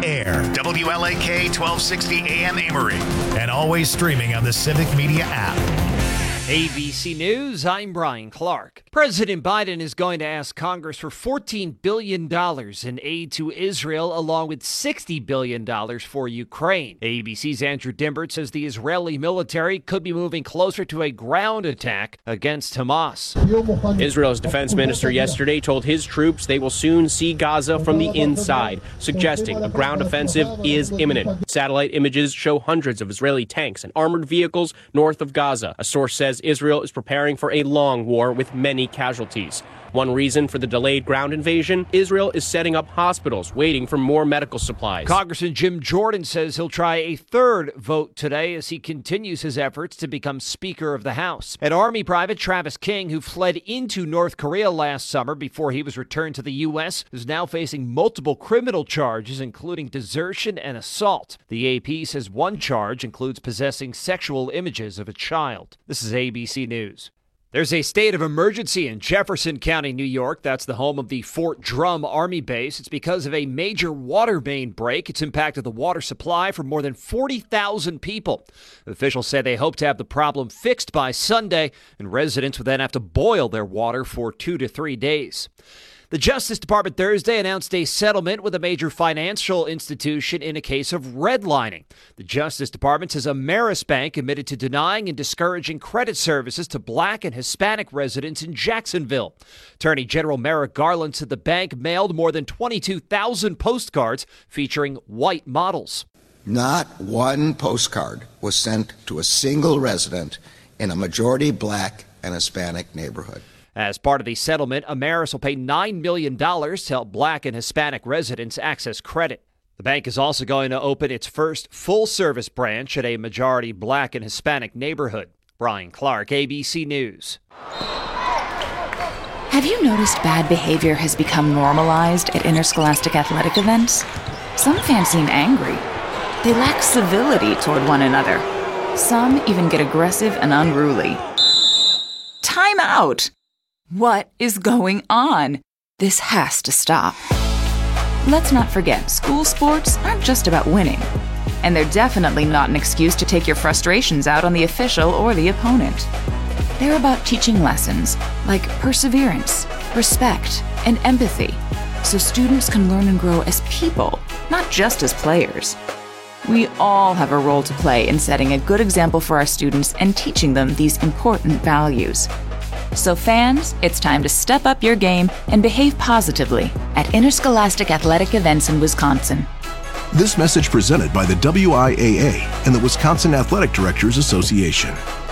air. WLAK 1260 AM Amory. And always streaming on the Civic Media app. ABC News, I'm Brian Clark. President Biden is going to ask Congress for $14 billion in aid to Israel, along with $60 billion for Ukraine. ABC's Andrew Dimbert says the Israeli military could be moving closer to a ground attack against Hamas. Israel's defense minister yesterday told his troops they will soon see Gaza from the inside, suggesting a ground offensive is imminent. Satellite images show hundreds of Israeli tanks and armored vehicles north of Gaza. A source says Israel is preparing for a long war with many casualties. One reason for the delayed ground invasion, Israel is setting up hospitals waiting for more medical supplies. Congressman Jim Jordan says he'll try a third vote today as he continues his efforts to become Speaker of the House. An Army private, Travis King, who fled into North Korea last summer before he was returned to the U.S., is now facing multiple criminal charges, including desertion and assault. The AP says one charge includes possessing sexual images of a child. This is ABC News. There's a state of emergency in Jefferson County, New York. That's the home of the Fort Drum Army Base. It's because of a major water main break. It's impacted the water supply for more than 40,000 people. Officials say they hope to have the problem fixed by Sunday, and residents would then have to boil their water for 2 to 3 days. The Justice Department Thursday announced a settlement with a major financial institution in a case of redlining. The Justice Department says Ameris Bank admitted to denying and discouraging credit services to Black and Hispanic residents in Jacksonville. Attorney General Merrick Garland said the bank mailed more than 22,000 postcards featuring white models. Not one postcard was sent to a single resident in a majority Black and Hispanic neighborhood. As part of the settlement, Ameris will pay $9 million to help Black and Hispanic residents access credit. The bank is also going to open its first full-service branch at a majority Black and Hispanic neighborhood. Brian Clark, ABC News. Have you noticed bad behavior has become normalized at interscholastic athletic events? Some fans seem angry. They lack civility toward one another. Some even get aggressive and unruly. Time out! What is going on? This has to stop. Let's not forget, school sports aren't just about winning. And they're definitely not an excuse to take your frustrations out on the official or the opponent. They're about teaching lessons like perseverance, respect, and empathy, so students can learn and grow as people, not just as players. We all have a role to play in setting a good example for our students and teaching them these important values. So fans, it's time to step up your game and behave positively at interscholastic athletic events in Wisconsin. This message presented by the WIAA and the Wisconsin Athletic Directors Association.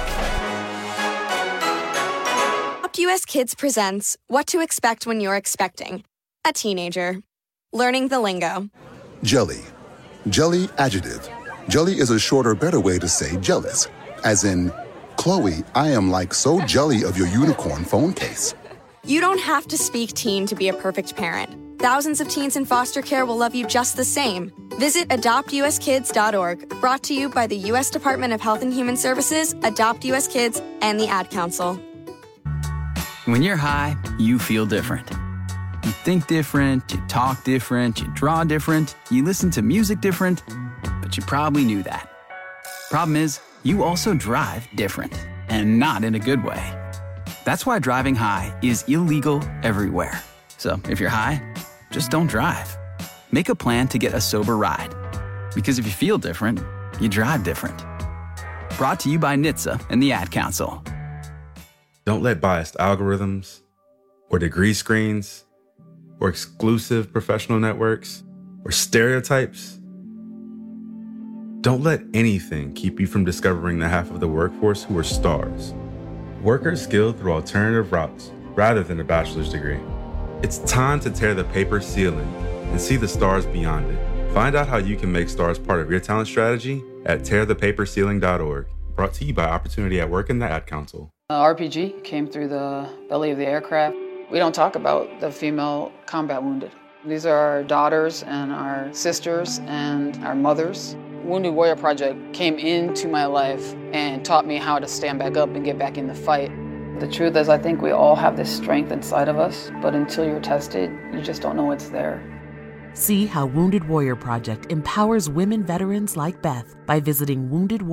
Adopt US Kids presents What to Expect When You're Expecting a Teenager. Learning the lingo. Jelly. Jelly adjective. Jelly is a shorter, better way to say jealous, as in, Chloe, I am like so jelly of your unicorn phone case. You don't have to speak teen to be a perfect parent. Thousands of teens in foster care will love you just the same. Visit adoptuskids.org, brought to you by the U.S. Department of Health and Human Services, Adopt US Kids, and the Ad Council. When you're high, you feel different. You think different, you talk different, you draw different, you listen to music different, but you probably knew that. Problem is, you also drive different, and not in a good way. That's why driving high is illegal everywhere. So if you're high, just don't drive. Make a plan to get a sober ride. Because if you feel different, you drive different. Brought to you by NHTSA and the Ad Council. Don't let biased algorithms, or degree screens, or exclusive professional networks, or stereotypes. Don't let anything keep you from discovering the half of the workforce who are stars. Workers skilled through alternative routes rather than a bachelor's degree. It's time to tear the paper ceiling and see the stars beyond it. Find out how you can make stars part of your talent strategy at tearthepaperceiling.org. Brought to you by Opportunity at Work and the Ad Council. RPG came through the belly of the aircraft. We don't talk about the female combat wounded. These are our daughters and our sisters and our mothers. Wounded Warrior Project came into my life and taught me how to stand back up and get back in the fight. The truth is, I think we all have this strength inside of us, but until you're tested, you just don't know it's there. See how Wounded Warrior Project empowers women veterans like Beth by visiting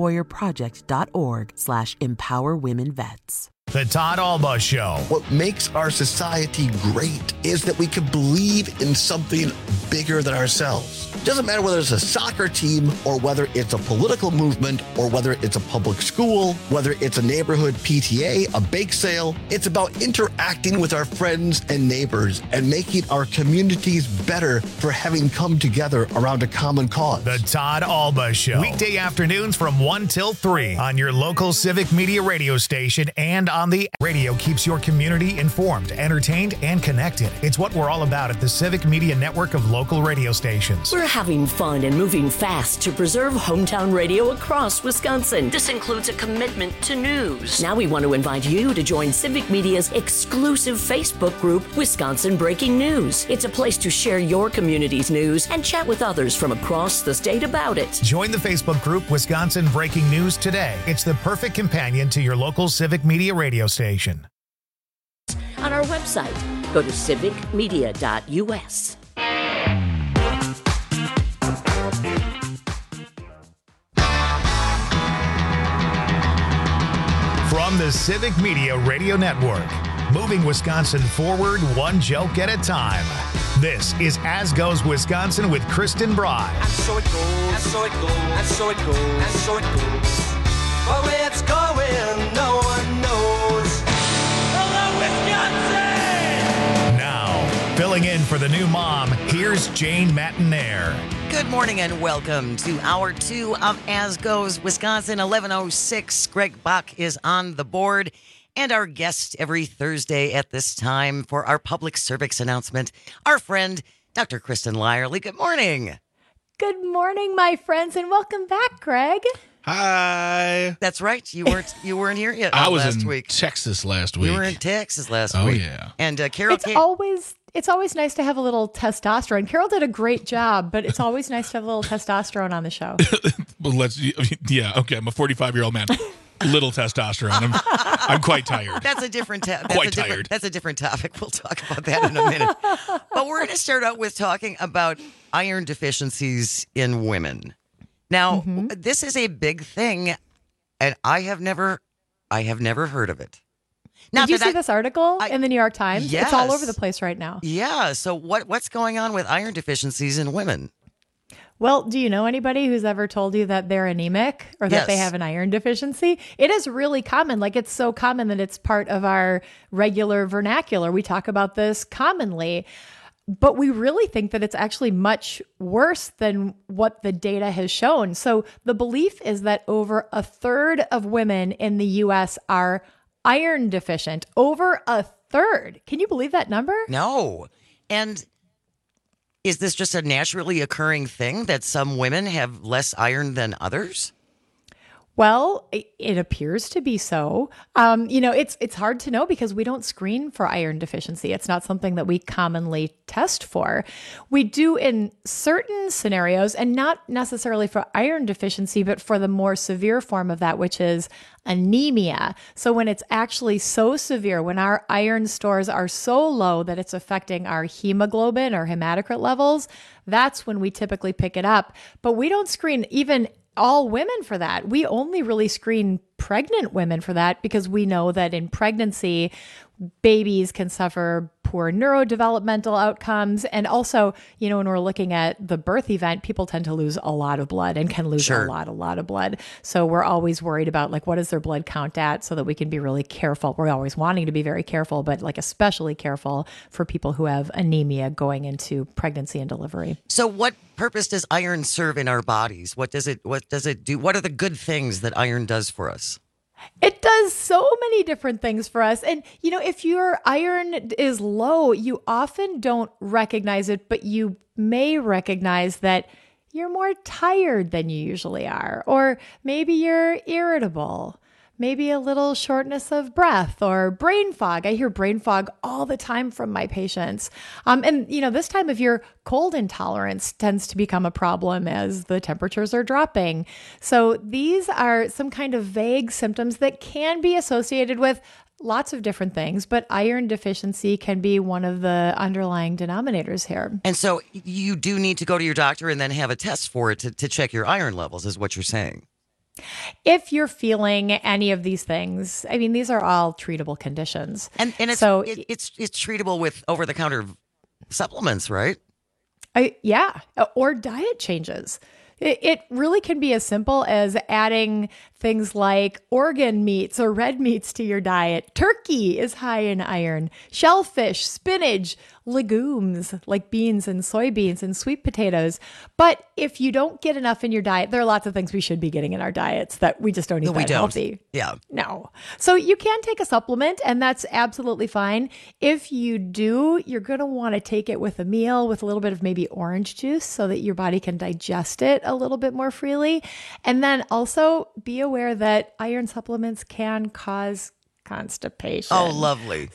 woundedwarriorproject.org/empowerwomenvets. The Todd Alba Show. What makes our society great is that we can believe in something bigger than ourselves. It doesn't matter whether it's a soccer team or whether it's a political movement or whether it's a public school, whether it's a neighborhood PTA, a bake sale. It's about interacting with our friends and neighbors and making our communities better for having come together around a common cause. The Todd Alba Show. Weekday afternoons from 1 till 3 on your local Civic Media radio station and on the radio. Keeps your community informed, entertained, and connected. It's what we're all about at the Civic Media network of local radio stations. We're having fun and moving fast to preserve hometown radio across Wisconsin. This includes a commitment to news. Now we want to invite you to join Civic Media's exclusive Facebook group, Wisconsin Breaking News. It's a place to share your community's news and chat with others from across the state about it. Join the Facebook group Wisconsin Breaking News today. It's the perfect companion to your local Civic Media radio station. On our website, go to civicmedia.us. From the Civic Media Radio Network, moving Wisconsin forward one joke at a time. This is As Goes Wisconsin with Kristen Bry. And so it goes, and so it goes, and so it goes, and so it goes. But where it's going, no one knows. Hello, Wisconsin! Now, filling in for the new mom, here's Jane Matinaire. Good morning and welcome to Hour 2 of As Goes Wisconsin. 11:06. Greg Bach is on the board. And our guest every Thursday at this time for our public service announcement, our friend, Dr. Kristen Lyerly. Good morning. Good morning, my friends, and welcome back, Greg. Hi. That's right. You weren't here yet. I was last in week. Texas last week. You were in Texas last week. Oh, yeah. And Carol It's always nice to have a little testosterone. Carol did a great job, but it's always nice to have a little testosterone on the show. Well, okay. I'm a 45-year-old man. Little testosterone. I'm quite tired. That's a different tired. That's a different topic. We'll talk about that in a minute. But we're going to start out with talking about iron deficiencies in women. Now, this is a big thing, and I have never heard of it. Did you see this article in the New York Times? Yes. It's all over the place right now. Yeah. So what's going on with iron deficiencies in women? Well, do you know anybody who's ever told you that they're anemic or that they have an iron deficiency? It is really common. Like, it's so common that it's part of our regular vernacular. We talk about this commonly, but we really think that it's actually much worse than what the data has shown. So the belief is that over a third of women in the U.S. are iron deficient. Over a third. Can you believe that number? No. And is this just a naturally occurring thing that some women have less iron than others? Well, it appears to be so. It's hard to know because we don't screen for iron deficiency. It's not something that we commonly test for. We do in certain scenarios, and not necessarily for iron deficiency, but for the more severe form of that, which is anemia. So when it's actually so severe, when our iron stores are so low that it's affecting our hemoglobin or hematocrit levels, that's when we typically pick it up. But we don't screen even all women for that. We only really screen pregnant women for that because we know that in pregnancy, babies can suffer poor neurodevelopmental outcomes. And also, when we're looking at the birth event, people tend to lose a lot of blood and can lose a lot of blood. So we're always worried about what is their blood count at so that we can be really careful. We're always wanting to be very careful, but especially careful for people who have anemia going into pregnancy and delivery. So what purpose does iron serve in our bodies? What does it do? What are the good things that iron does for us? It does so many different things for us. And, if your iron is low, you often don't recognize it, but you may recognize that you're more tired than you usually are, or maybe you're irritable. Maybe a little shortness of breath or brain fog. I hear brain fog all the time from my patients. And this time of year, cold intolerance tends to become a problem as the temperatures are dropping. So these are some kind of vague symptoms that can be associated with lots of different things, but iron deficiency can be one of the underlying denominators here. And so you do need to go to your doctor and then have a test for it to check your iron levels, is what you're saying. If you're feeling any of these things, I mean, these are all treatable conditions. And it's, so it's treatable with over-the-counter supplements, right? Yeah, or diet changes. It really can be as simple as adding things like organ meats or red meats to your diet. Turkey is high in iron. Shellfish, spinach, legumes like beans and soybeans and sweet potatoes. But if you don't get enough in your diet, there are lots of things we should be getting in our diets that we just don't eat that healthy. Yeah. No. So you can take a supplement, and that's absolutely fine. If you do, you're going to want to take it with a meal with a little bit of maybe orange juice so that your body can digest it a little bit more freely. And then also be aware that iron supplements can cause constipation. Oh, lovely.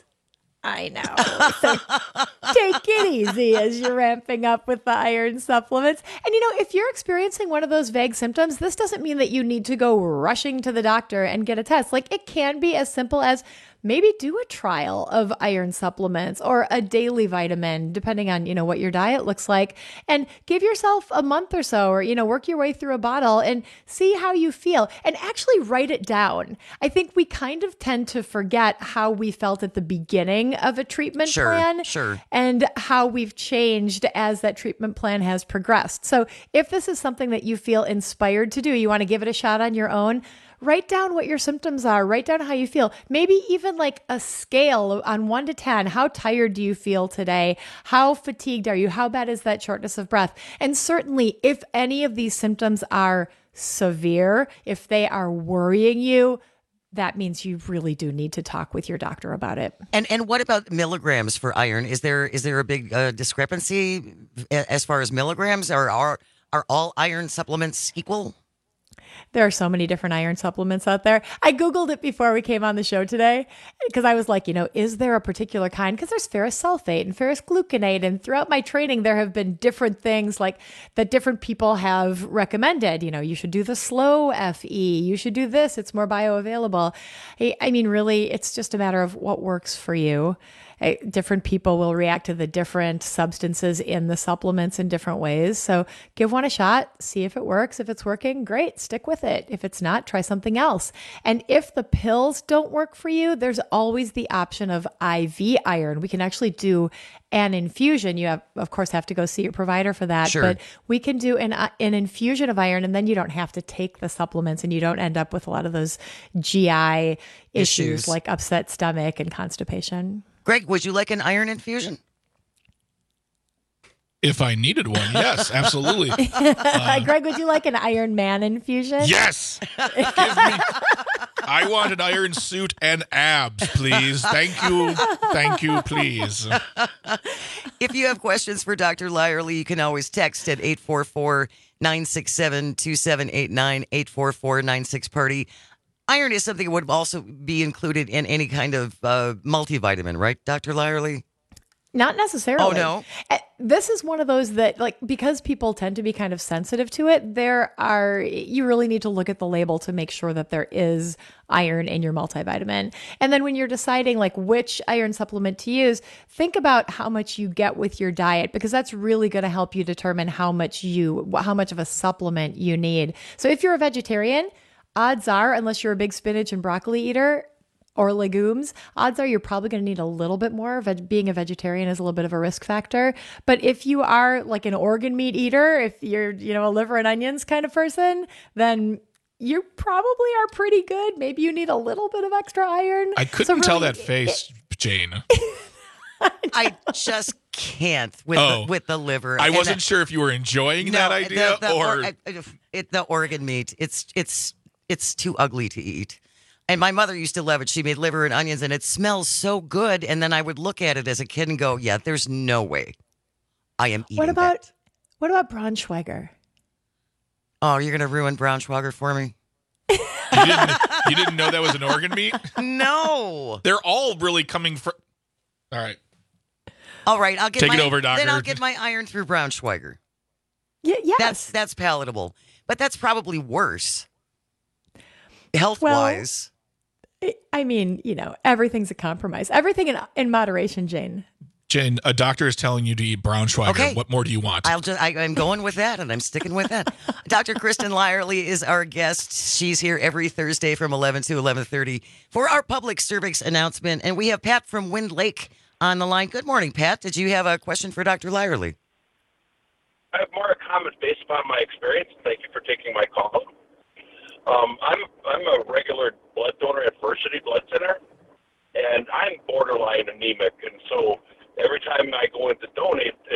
I know. So take it easy as you're ramping up with the iron supplements. And, if you're experiencing one of those vague symptoms, this doesn't mean that you need to go rushing to the doctor and get a test. Like, it can be as simple as maybe do a trial of iron supplements or a daily vitamin, depending on, what your diet looks like, and give yourself a month or so, or, work your way through a bottle and see how you feel and actually write it down. I think we kind of tend to forget how we felt at the beginning of a treatment plan and how we've changed as that treatment plan has progressed. So if this is something that you feel inspired to do, you want to give it a shot on your own, write down what your symptoms are, write down how you feel, maybe even like a scale on 1 to 10. How tired do you feel today? How fatigued are you? How bad is that shortness of breath? And certainly if any of these symptoms are severe, if they are worrying you, that means you really do need to talk with your doctor about it. And what about milligrams for iron? Is there a big discrepancy as far as milligrams? Are all iron supplements equal? There are so many different iron supplements out there. I Googled it before we came on the show today because I was like, is there a particular kind? Because there's ferrous sulfate and ferrous gluconate. And throughout my training, there have been different things like that different people have recommended. You should do the slow FE. You should do this. It's more bioavailable. I mean, really, it's just a matter of what works for you. Different people will react to the different substances in the supplements in different ways. So give one a shot, see if it works. If it's working, great, stick with it. If it's not, try something else. And if the pills don't work for you, there's always the option of IV iron. We can actually do an infusion. You of course have to go see your provider for that, but we can do an infusion of iron, and then you don't have to take the supplements and you don't end up with a lot of those GI issues like upset stomach and constipation. Greg, would you like an iron infusion? If I needed one, yes, absolutely. Greg, would you like an Iron Man infusion? Yes. I want an iron suit and abs, please. Thank you. Thank you, please. If you have questions for Dr. Lyerly, you can always text at 844-967-2789, 844-96-PARTY. Iron is something that would also be included in any kind of multivitamin, right, Dr. Lyerly? Not necessarily. Oh, no? This is one of those that, because people tend to be kind of sensitive to it, you really need to look at the label to make sure that there is iron in your multivitamin. And then when you're deciding which iron supplement to use, think about how much you get with your diet, because that's really going to help you determine how much of a supplement you need. So if you're a vegetarian, odds are, unless you're a big spinach and broccoli eater or legumes, odds are you're probably going to need a little bit more. Being a vegetarian is a little bit of a risk factor. But if you are an organ meat eater, if you're, a liver and onions kind of person, then you probably are pretty good. Maybe you need a little bit of extra iron. I couldn't tell that face, Jane. I just can't with the liver. I wasn't sure if you were enjoying that idea or the organ meat. It's too ugly to eat. And my mother used to love it. She made liver and onions, and it smells so good. And then I would look at it as a kid and go, yeah, there's no way I am eating that. What about Braunschweiger? Oh, you're going to ruin Braunschweiger for me? You didn't know that was an organ meat? No. They're all really coming from... All right. All right. Take it over, doctor. Then I'll get my iron through Braunschweiger. Yes. That's palatable. But that's probably worse. Health-wise. I mean, everything's a compromise. Everything in moderation, Jane. Jane, a doctor is telling you to eat Braunschweiger. Okay. What more do you want? I'm going with that, and I'm sticking with that. Dr. Kristen Lyerly is our guest. She's here every Thursday from 11 to 11:30 for our public service announcement. And we have Pat from Wind Lake on the line. Good morning, Pat. Did you have a question for Dr. Lyerly? I have more comments based upon my experience. Thank you for taking my call. I'm a regular blood donor at Versity Blood Center, and I'm borderline anemic, and so every time I go in to donate, it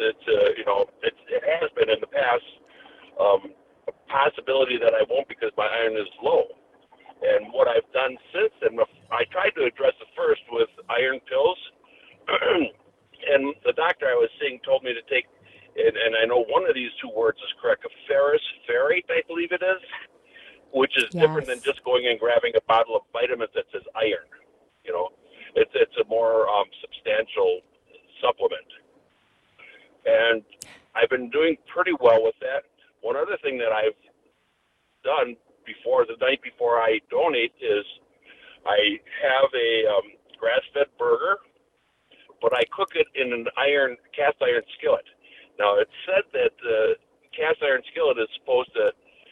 has been in the past a possibility that I won't because my iron is low. And what I've done since then, I tried to address it first with iron pills, and the doctor I was seeing told me to take, and I know one of these two words is correct, a ferrous ferrite, I believe it is, which is different than just going and grabbing a bottle of vitamins that says iron. It's a more substantial supplement. And I've been doing pretty well with that. One other thing that I've done the night before I donate is I have a grass-fed burger, but I cook it in an cast iron skillet. Now, it's said that the cast iron skillet is supposed to,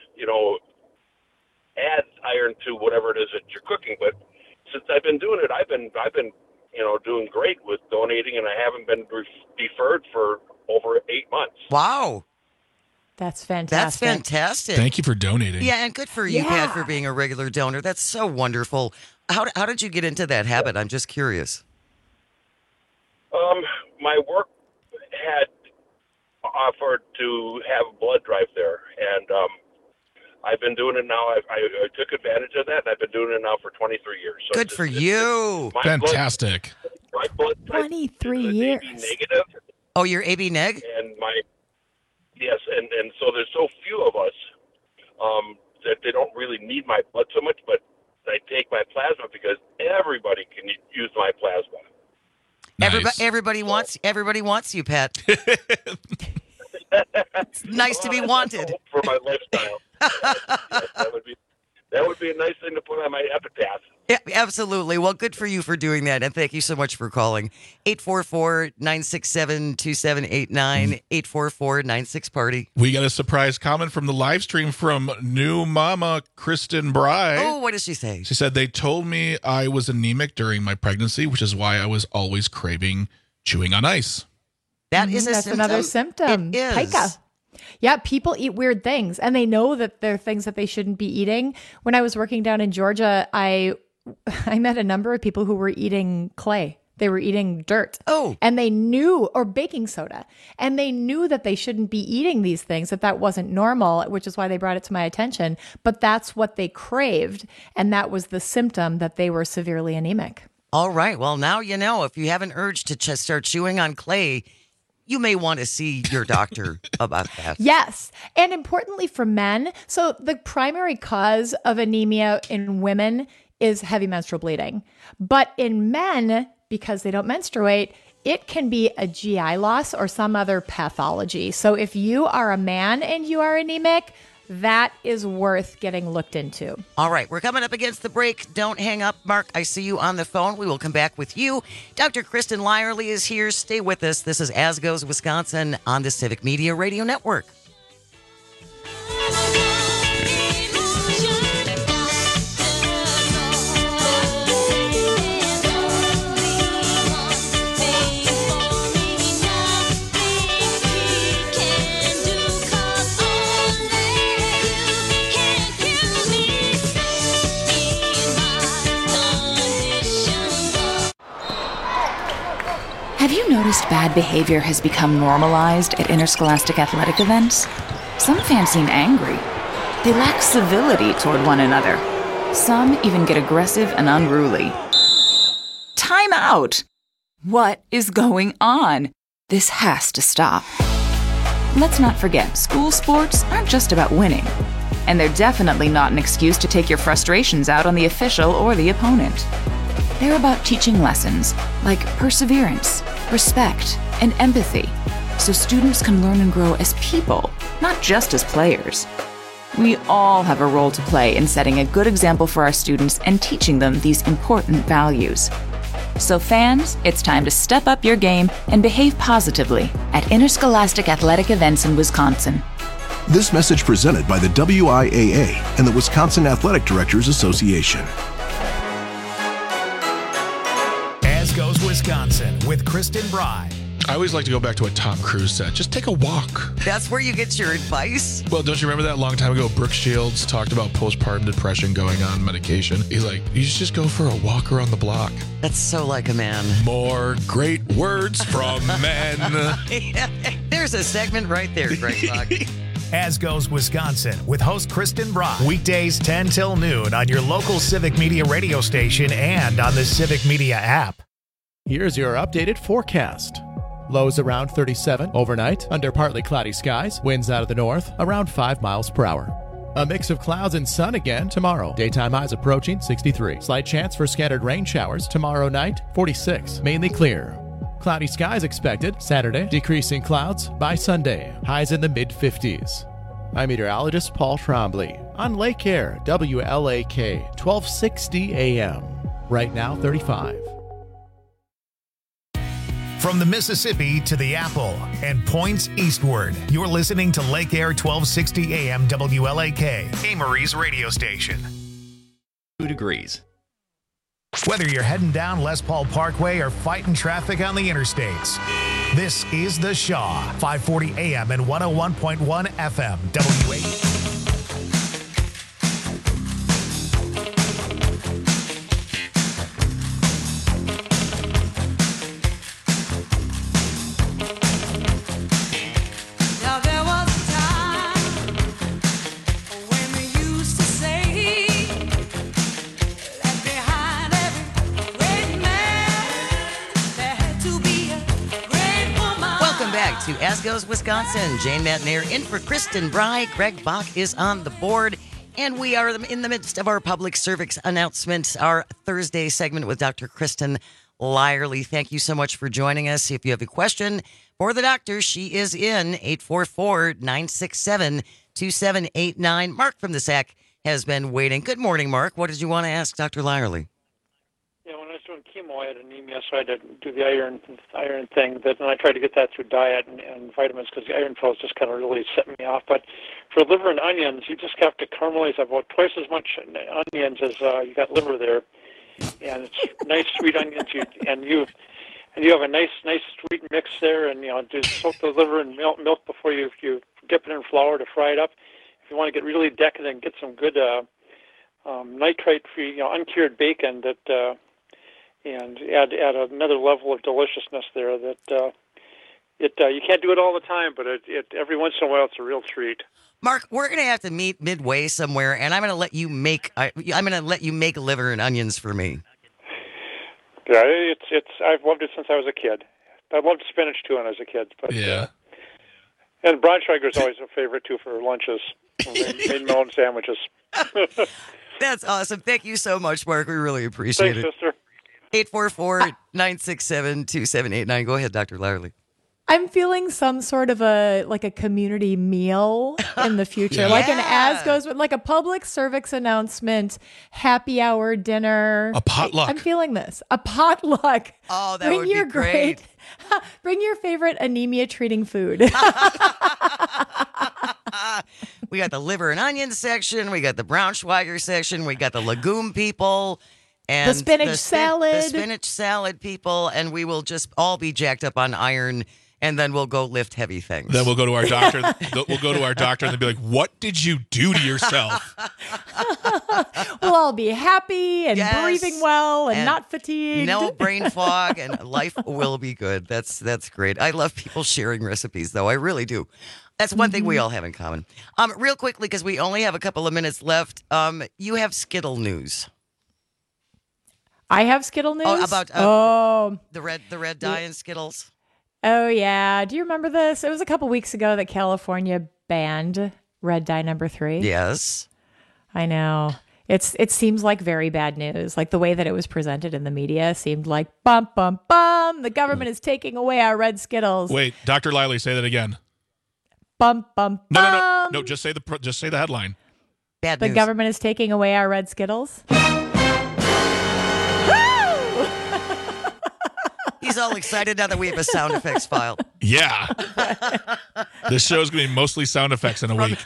add iron to whatever it is that you're cooking, but since I've been doing it, I've been doing great with donating, and I haven't been deferred for over 8 months. Wow. That's fantastic. Thank you for donating. Yeah, and good for you, Pat, for being a regular donor. That's so wonderful. How did you get into that habit? I'm just curious. My work had offered to have a blood drive there, and I've been doing it now. I took advantage of that, and I've been doing it now for 23 years. So good for you. Fantastic. My blood type 23 years. AB negative. Oh, you're AB neg? And yes, and so there's so few of us that they don't really need my blood so much, but I take my plasma because everybody can use my plasma. Nice. Everybody wants you, Pat. It's nice to be wanted. For my lifestyle. Yes, that would be a nice thing to put on my epitaph. Yeah, absolutely. Well, good for you for doing that, and thank you so much for calling. 844-967-2789, 844-96-PARTY. We got a surprise comment from the live stream from new mama Kristen Bry. Oh, what did she say? She said, they told me I was anemic during my pregnancy, which is why I was always craving chewing on ice. That's another symptom. It is. Pica. Yeah, people eat weird things, and they know that they're things that they shouldn't be eating. When I was working down in Georgia, I met a number of people who were eating clay. They were eating dirt. Oh. And they knew, or baking soda, and they knew that they shouldn't be eating these things, that wasn't normal, which is why they brought it to my attention. But that's what they craved, and that was the symptom that they were severely anemic. All right. Well, now you know. If you have an urge to start chewing on clay, you may want to see your doctor about that. Yes. And importantly for men, so the primary cause of anemia in women is heavy menstrual bleeding. But in men, because they don't menstruate, it can be a GI loss or some other pathology. So if you are a man and you are anemic, that is worth getting looked into. All right, we're coming up against the break. Don't hang up, Mark. I see you on the phone. We will come back with you. Dr. Kristen Lyerly is here. Stay with us. This is As Goes Wisconsin on the Civic Media Radio Network. Have you noticed bad behavior has become normalized at interscholastic athletic events? Some fans seem angry. They lack civility toward one another. Some even get aggressive and unruly. Time out! What is going on? This has to stop. Let's not forget, school sports aren't just about winning. And they're definitely not an excuse to take your frustrations out on the official or the opponent. They're about teaching lessons like perseverance, respect, and empathy, so students can learn and grow as people, not just as players. We all have a role to play in setting a good example for our students and teaching them these important values. So fans, it's time to step up your game and behave positively at interscholastic athletic events in Wisconsin. This message presented by the WIAA and the Wisconsin Athletic Directors Association. As Goes Wisconsin with Kristen Bry. I always like to go back to a Tom Cruise set. Just take a walk. That's where you get your advice? Well, don't you remember that long time ago, Brooke Shields talked about postpartum depression going on medication? He's like, you should just go for a walk around the block. That's so like a man. More great words from men. There's a segment right there, Greg Buck. As Goes Wisconsin with host Kristen Bry. Weekdays 10 till noon on your local Civic Media radio station and on the Civic Media app. Here's your updated forecast. Lows around 37 overnight, under partly cloudy skies, winds out of the north, around 5 miles per hour. A mix of clouds and sun again tomorrow. Daytime highs approaching 63. Slight chance for scattered rain showers tomorrow night, 46. Mainly clear. Cloudy skies expected Saturday, decreasing clouds by Sunday. Highs in the mid-50s. I'm meteorologist Paul Trombley on Lake Air, WLAK, 1260 AM. Right now, 35. From the Mississippi to the Apple and points eastward, you're listening to Lake Air 1260 AM WLAK, Amory's radio station. 2 degrees. Whether you're heading down Les Paul Parkway or fighting traffic on the interstates, this is The Shaw, 540 AM and 101.1 FM, WA. To As Goes Wisconsin, Jane Matnair in for Kristen Bry. Greg Bach is on the board, and we are in the midst of our public service announcement, our Thursday segment with Dr. Kristen Lyerly. Thank you so much for joining us. If you have a question for the doctor, she is in 844-967-2789. Mark from the SAC has been waiting. Good morning, Mark. What did you want to ask Dr. Lyerly? Yeah, when I was doing chemo, I had anemia, so I had to do the iron thing. And I tried to get that through diet and vitamins because the iron pills just kind of really set me off. But for liver and onions, you just have to caramelize about twice as much onions as you got liver there, and it's nice sweet onions. You have a nice sweet mix there, and just soak the liver in milk before you dip it in flour to fry it up. If you want to get really decadent, get some good nitrate-free, uncured bacon that. And add another level of deliciousness there that you can't do it all the time, but it every once in a while it's a real treat. Mark, we're going to have to meet midway somewhere, and I'm going to let you make liver and onions for me. Yeah, I've loved it since I was a kid. I loved spinach too when I was a kid. But, yeah. And Braunschweiger's always a favorite too for lunches. Made my own sandwiches. That's awesome. Thank you so much, Mark. We really appreciate it. Thanks, sister. 844-967-2789. Go ahead, Dr. Lyerly. I'm feeling some sort of a community meal in the future, Yeah. like an As Goes with like a public service announcement, happy hour dinner, A potluck. I'm feeling this. A potluck. Oh, that would be great. Bring your favorite anemia treating food. We got the liver and onion section. We got the Braunschweiger section. We got the legume people. And The spinach salad. The spinach salad people. And we will just all be jacked up on iron, and then we'll go lift heavy things. Then we'll go to our doctor. We'll go to our doctor and they'll be like, "What did you do to yourself?" We'll all be happy and Yes. breathing well and And not fatigued. No brain fog, and life will be good. That's great. I love people sharing recipes, though. I really do. That's one thing we all have in common. Real quickly, because we only have a couple of minutes left, you have Skittle news. I have Skittle news. Oh, about the red dye in Skittles. Oh, yeah. Do you remember this? It was a couple weeks ago that California banned red dye number 3. Yes. I know. It seems like very bad news. Like the way that it was presented in the media seemed like bum, bum, bum. The government is taking away our red Skittles. Wait, Dr. Lyerly, say that again. Bum, bum, bum. No. Just say the headline. Bad The news. government is taking away our red Skittles. He's all excited now that we have a sound effects file. Yeah. This show's going to be mostly sound effects in a week.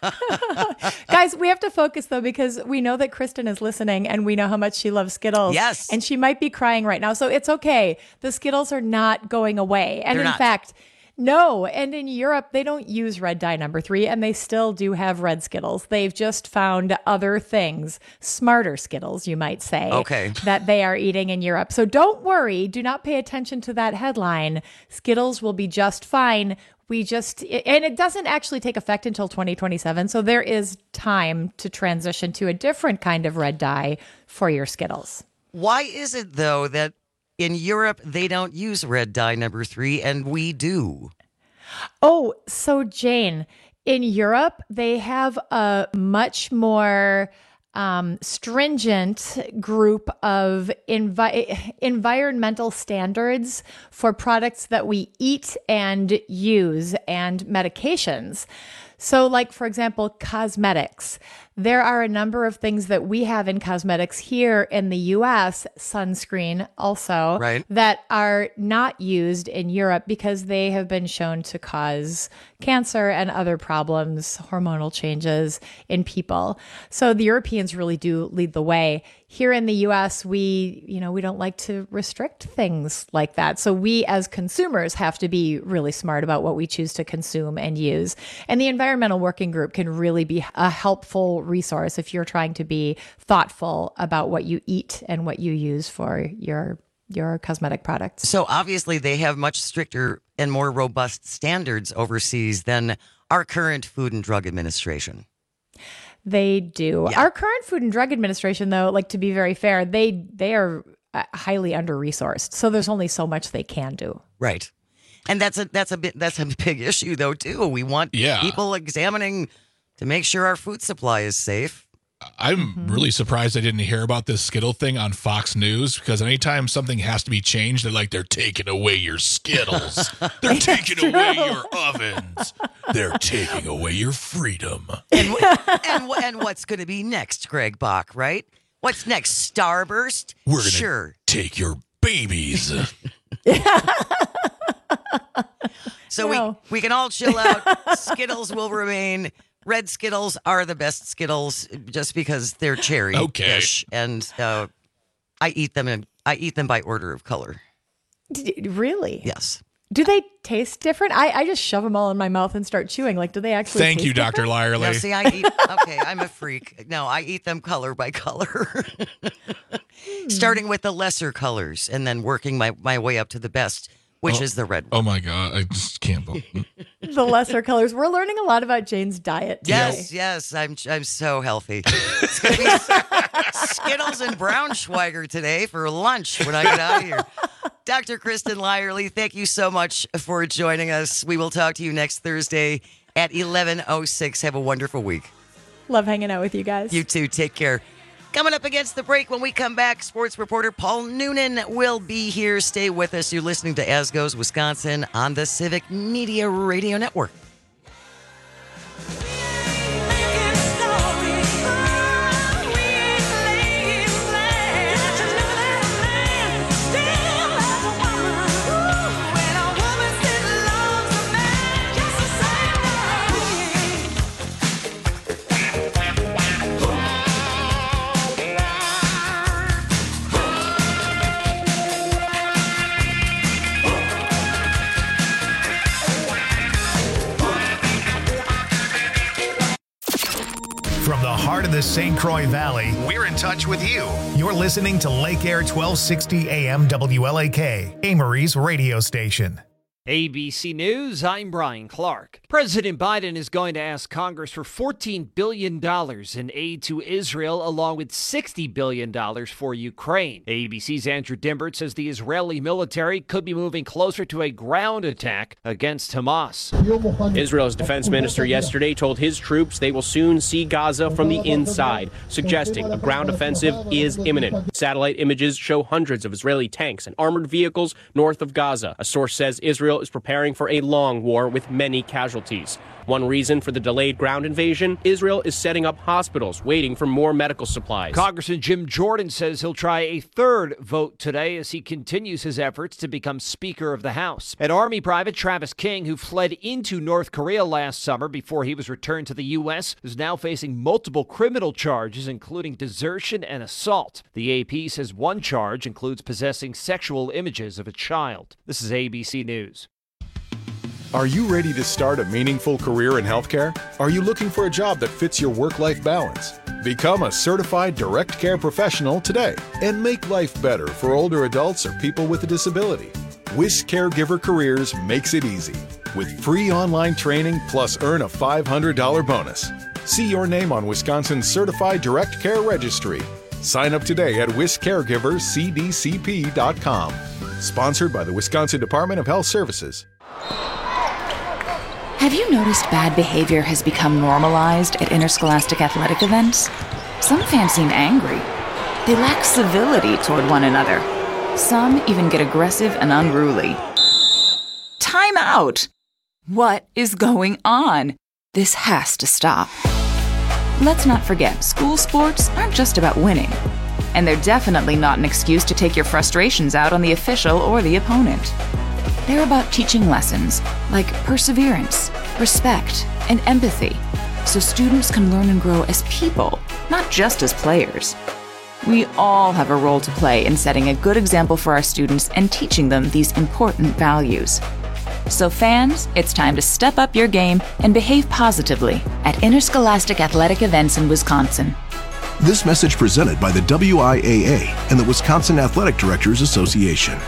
Guys, we have to focus, though, because we know that Kristen is listening and we know how much she loves Skittles. Yes. And she might be crying right now. So it's okay. The Skittles are not going away. And They're in not. fact, no. And in Europe, they don't use red dye number 3, and they still do have red Skittles. They've just found other things, smarter Skittles, you might say, Okay. that they are eating in Europe. So don't worry. Do not pay attention to that headline. Skittles will be just fine. And it doesn't actually take effect until 2027. So there is time to transition to a different kind of red dye for your Skittles. Why is it, though, that in Europe they don't use red dye number 3 and we do? Oh, so Jane, in Europe, they have a much more stringent group of environmental standards for products that we eat and use and medications. So like, for example, cosmetics. There are a number of things that we have in cosmetics here in the US, sunscreen also, Right. that are not used in Europe because they have been shown to cause cancer and other problems, hormonal changes in people. So the Europeans really do lead the way. Here in the US, we don't like to restrict things like that. So we as consumers have to be really smart about what we choose to consume and use. And the Environmental Working Group can really be a helpful resource if you're trying to be thoughtful about what you eat and what you use for your cosmetic products. So obviously they have much stricter and more robust standards overseas than our current Food and Drug Administration. They do. Yeah. Our current Food and Drug Administration, though, like, to be very fair, they are highly under-resourced. So there's only so much they can do. Right. And that's a big issue, though, too. We want people examining to make sure our food supply is safe. I'm really surprised I didn't hear about this Skittle thing on Fox News, because anytime something has to be changed, they're taking away your Skittles. They're taking away your ovens. They're taking away your freedom. And what's going to be next, Greg Bach, right? What's next, Starburst? We're going to take your babies. So we can all chill out. Skittles will remain. Red Skittles are the best Skittles just because they're cherry-ish. Okay. And I eat them by order of color. Really? Yes. Do they taste different? I just shove them all in my mouth and start chewing. Like, do they actually Thank taste you, Dr. different? Lyerly. No, see, I'm a freak. No, I eat them color by color. Starting with the lesser colors and then working my way up to the best, which is the red one. Oh, my God. I just can't believe The lesser colors. We're learning a lot about Jane's diet today. Yes, I'm so healthy. It's gonna be Skittles and Braunschweiger today for lunch when I get out of here. Dr. Kristen Lyerly, thank you so much for joining us. We will talk to you next Thursday at 11:06. Have a wonderful week. Love hanging out with you guys. You too. Take care. Coming up against the break, when we come back, sports reporter Paul Noonan will be here. Stay with us. You're listening to As Goes Wisconsin on the Civic Media Radio Network. From the heart of the St. Croix Valley, we're in touch with you. You're listening to Lake Air 1260 AM WLAK, Amory's radio station. ABC News, I'm Brian Clark. President Biden is going to ask Congress for $14 billion in aid to Israel, along with $60 billion for Ukraine. ABC's Andrew Dimbert says the Israeli military could be moving closer to a ground attack against Hamas. Israel's defense minister yesterday told his troops they will soon see Gaza from the inside, suggesting a ground offensive is imminent. Satellite images show hundreds of Israeli tanks and armored vehicles north of Gaza. A source says Israel is preparing for a long war with many casualties. One reason for the delayed ground invasion, Israel is setting up hospitals waiting for more medical supplies. Congressman Jim Jordan says he'll try a third vote today as he continues his efforts to become Speaker of the House. An Army private, Travis King, who fled into North Korea last summer before he was returned to the U.S., is now facing multiple criminal charges, including desertion and assault. The AP says one charge includes possessing sexual images of a child. This is ABC News. Are you ready to start a meaningful career in healthcare? Are you looking for a job that fits your work-life balance? Become a certified direct care professional today and make life better for older adults or people with a disability. WIS Caregiver Careers makes it easy with free online training plus earn a $500 bonus. See your name on Wisconsin's Certified Direct Care Registry. Sign up today at wiscaregivercdcp.com. Sponsored by the Wisconsin Department of Health Services. Have you noticed bad behavior has become normalized at interscholastic athletic events? Some fans seem angry. They lack civility toward one another. Some even get aggressive and unruly. Time out! What is going on? This has to stop. Let's not forget, school sports aren't just about winning. And they're definitely not an excuse to take your frustrations out on the official or the opponent. They're about teaching lessons like perseverance, respect, and empathy, so students can learn and grow as people, not just as players. We all have a role to play in setting a good example for our students and teaching them these important values. So fans, it's time to step up your game and behave positively at interscholastic athletic events in Wisconsin. This message presented by the WIAA and the Wisconsin Athletic Directors Association.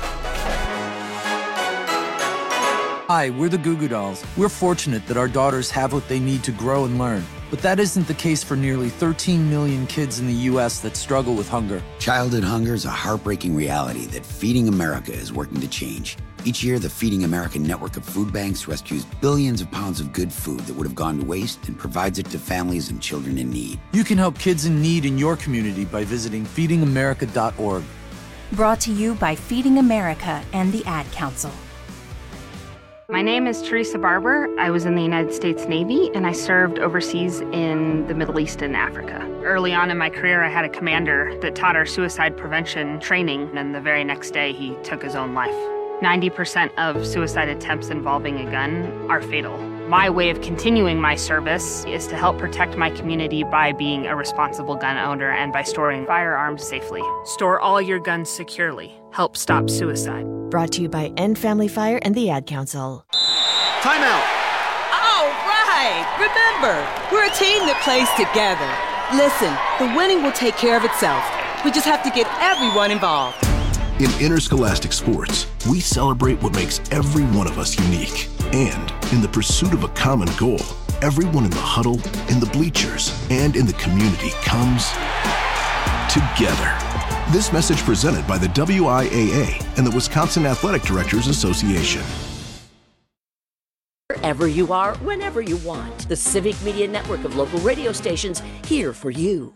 Hi, we're the Goo Goo Dolls. We're fortunate that our daughters have what they need to grow and learn. But that isn't the case for nearly 13 million kids in the U.S. that struggle with hunger. Childhood hunger is a heartbreaking reality that Feeding America is working to change. Each year, the Feeding America network of food banks rescues billions of pounds of good food that would have gone to waste and provides it to families and children in need. You can help kids in need in your community by visiting feedingamerica.org. Brought to you by Feeding America and the Ad Council. My name is Teresa Barber. I was in the United States Navy, and I served overseas in the Middle East and Africa. Early on in my career, I had a commander that taught our suicide prevention training, and the very next day, he took his own life. 90% of suicide attempts involving a gun are fatal. My way of continuing my service is to help protect my community by being a responsible gun owner and by storing firearms safely. Store all your guns securely. Help stop suicide. Brought to you by End Family Fire and the Ad Council. Timeout! All right! Remember, we're a team that plays together. Listen, the winning will take care of itself. We just have to get everyone involved. In interscholastic sports, we celebrate what makes every one of us unique. And in the pursuit of a common goal, everyone in the huddle, in the bleachers, and in the community comes together. This message presented by the WIAA and the Wisconsin Athletic Directors Association. Wherever you are, whenever you want. The Civic Media Network of local radio stations here for you.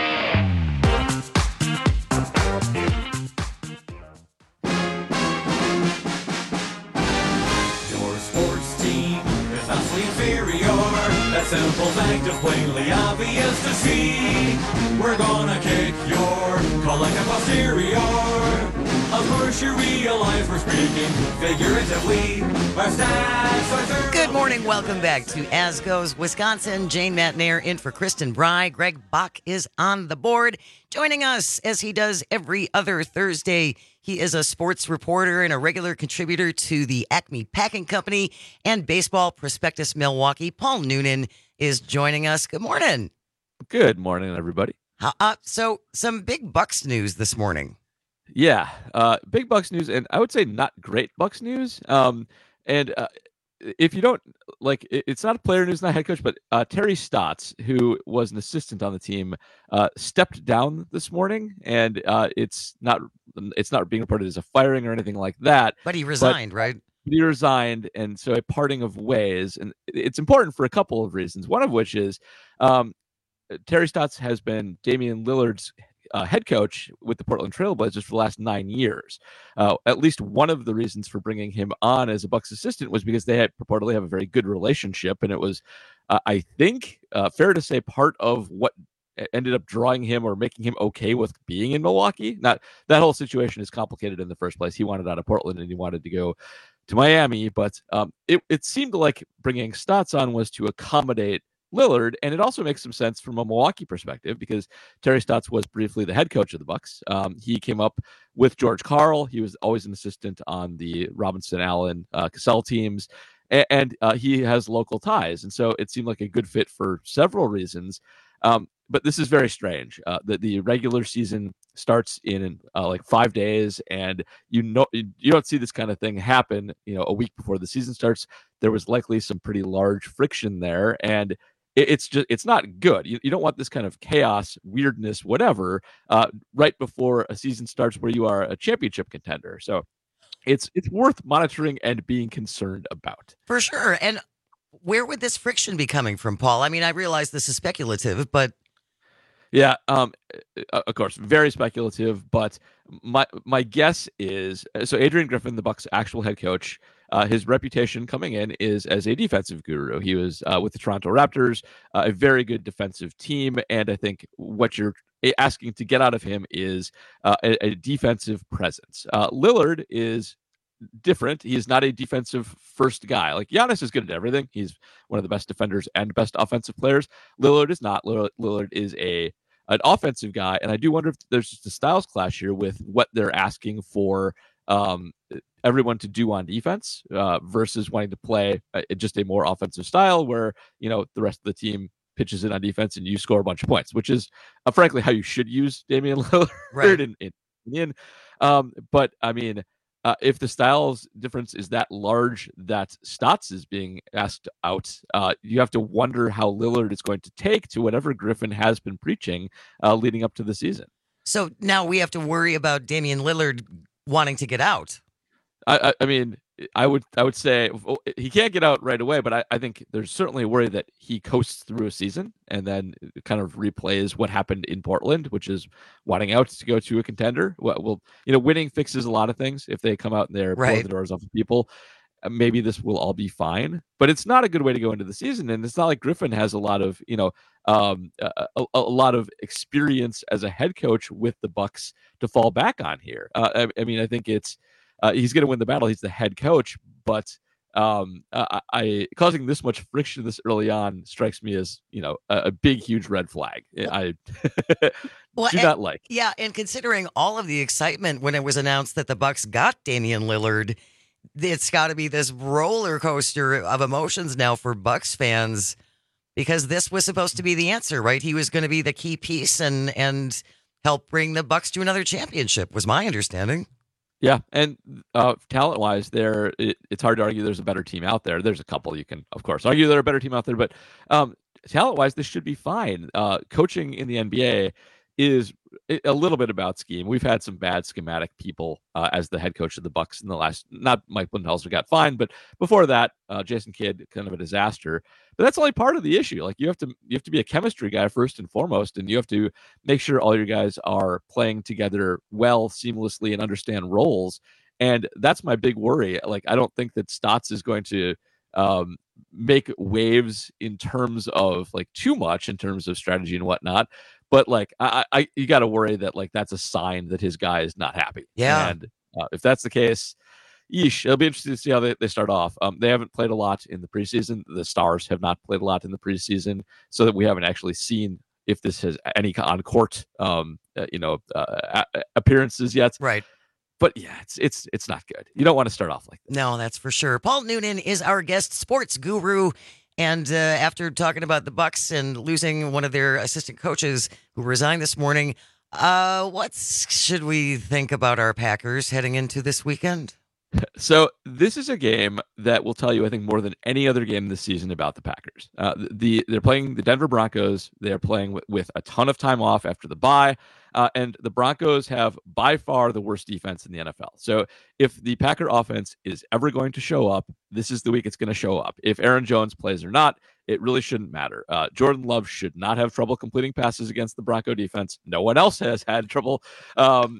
That simple fact is plainly obvious to see. We're gonna kick your collective posterior. Of course you realize we're speaking figuratively. Our stats are... Good morning. Welcome back to As Goes Wisconsin. Jane Matnair in for Kristen Bry. Greg Bach is on the board. Joining us as he does every other Thursday. He is a sports reporter and a regular contributor to the Acme Packing Company and Baseball Prospectus Milwaukee. Paul Noonan is joining us. Good morning. Good morning, everybody. So some big Bucks news this morning. Yeah, big Bucks news, and I would say not great Bucks news. If you don't like, it's not a player news, not head coach, but Terry Stotts, who was an assistant on the team, stepped down this morning, and it's not being reported as a firing or anything like that. But he resigned, right? He resigned, and so a parting of ways, and it's important for a couple of reasons. One of which is Terry Stotts has been Damian Lillard's head coach with the Portland Trail Blazers for the last 9 years. At least one of the reasons for bringing him on as a Bucks assistant was because they had purportedly have a very good relationship, and it was, I think, fair to say, part of what ended up drawing him or making him okay with being in Milwaukee. Not that whole situation is complicated in the first place. He wanted out of Portland and he wanted to go to Miami, but it seemed like bringing Stotts on was to accommodate Lillard, and it also makes some sense from a Milwaukee perspective because Terry Stotts was briefly the head coach of the Bucks. He came up with George Karl. He was always an assistant on the Robinson, Allen, Cassell teams, and he has local ties, and so it seemed like a good fit for several reasons. But this is very strange. The regular season starts in like 5 days, and you don't see this kind of thing happen. A week before the season starts, there was likely some pretty large friction there, and it's not good. You don't want this kind of chaos, weirdness, whatever, right before a season starts where you are a championship contender. So it's worth monitoring and being concerned about. For sure. And where would this friction be coming from, Paul? I mean, I realize this is speculative, but yeah, of course, very speculative. But my guess is, so Adrian Griffin, the Bucks' actual head coach, his reputation coming in is as a defensive guru. He was with the Toronto Raptors, a very good defensive team, and I think what you're asking to get out of him is a defensive presence. Lillard is different. He is not a defensive first guy. Like Giannis is good at everything. He's one of the best defenders and best offensive players. Lillard is not. Lillard is an offensive guy, and I do wonder if there's just a styles clash here with what they're asking for everyone to do on defense versus wanting to play just a more offensive style where the rest of the team pitches in on defense and you score a bunch of points, which is frankly how you should use Damian Lillard right. But I mean, if the styles difference is that large that Stotts is being asked out, you have to wonder how Lillard is going to take to whatever Griffin has been preaching leading up to the season. So now we have to worry about Damian Lillard wanting to get out. I mean, I would say he can't get out right away, but I think there's certainly a worry that he coasts through a season and then kind of replays what happened in Portland, which is wanting out to go to a contender. Well, winning fixes a lot of things. If they come out and they're blowing the doors off of people, maybe this will all be fine. But it's not a good way to go into the season, and it's not like Griffin has a lot of a lot of experience as a head coach with the Bucks to fall back on here. I mean, I think it's. He's going to win the battle. He's the head coach, but causing this much friction this early on strikes me as a big, huge red flag. I do not like. Yeah, and considering all of the excitement when it was announced that the Bucks got Damian Lillard, it's got to be this roller coaster of emotions now for Bucks fans because this was supposed to be the answer, right? He was going to be the key piece and help bring the Bucks to another championship, was my understanding. Yeah, and talent-wise, it's hard to argue there's a better team out there. There's a couple you can, of course, argue there's a better team out there, but talent-wise, this should be fine. Coaching in the NBA is a little bit about scheme. We've had some bad schematic people as the head coach of the Bucks in the last. Not Mike Budenholzer got fined, but before that, Jason Kidd, kind of a disaster. But that's only part of the issue. Like you have to be a chemistry guy first and foremost, and you have to make sure all your guys are playing together well, seamlessly, and understand roles. And that's my big worry. Like I don't think that Stotts is going to make waves in terms of like too much in terms of strategy and whatnot. But like, you got to worry that like that's a sign that his guy is not happy. Yeah. And if that's the case, yeesh, it'll be interesting to see how they start off. They haven't played a lot in the preseason. The Stars have not played a lot in the preseason, so that we haven't actually seen if this has any on-court, appearances yet. Right. But yeah, it's not good. You don't want to start off like this. No, that's for sure. Paul Noonan is our guest sports guru. And after talking about the Bucks and losing one of their assistant coaches who resigned this morning, what should we think about our Packers heading into this weekend? So this is a game that will tell you, I think, more than any other game this season about the Packers. They're playing the Denver Broncos. They're playing with a ton of time off after the bye. and the Broncos have by far the worst defense in the NFL. So if the Packer offense is ever going to show up, this is the week it's going to show up. If Aaron Jones plays or not, it really shouldn't matter. Jordan Love should not have trouble completing passes against the Bronco defense. No one else has had trouble. But